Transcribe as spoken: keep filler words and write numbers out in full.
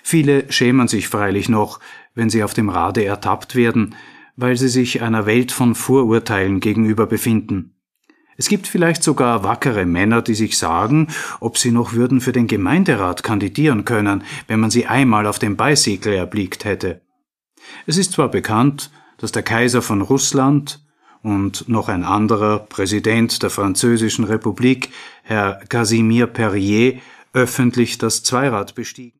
Viele schämen sich freilich noch, wenn sie auf dem Rade ertappt werden, weil sie sich einer Welt von Vorurteilen gegenüber befinden. Es gibt vielleicht sogar wackere Männer, die sich sagen, ob sie noch würden für den Gemeinderat kandidieren können, wenn man sie einmal auf dem Bicycle erblickt hätte. Es ist zwar bekannt, dass der Kaiser von Russland und noch ein anderer Präsident der Französischen Republik, Herr Casimir Perier, öffentlich das Zweirad bestiegen.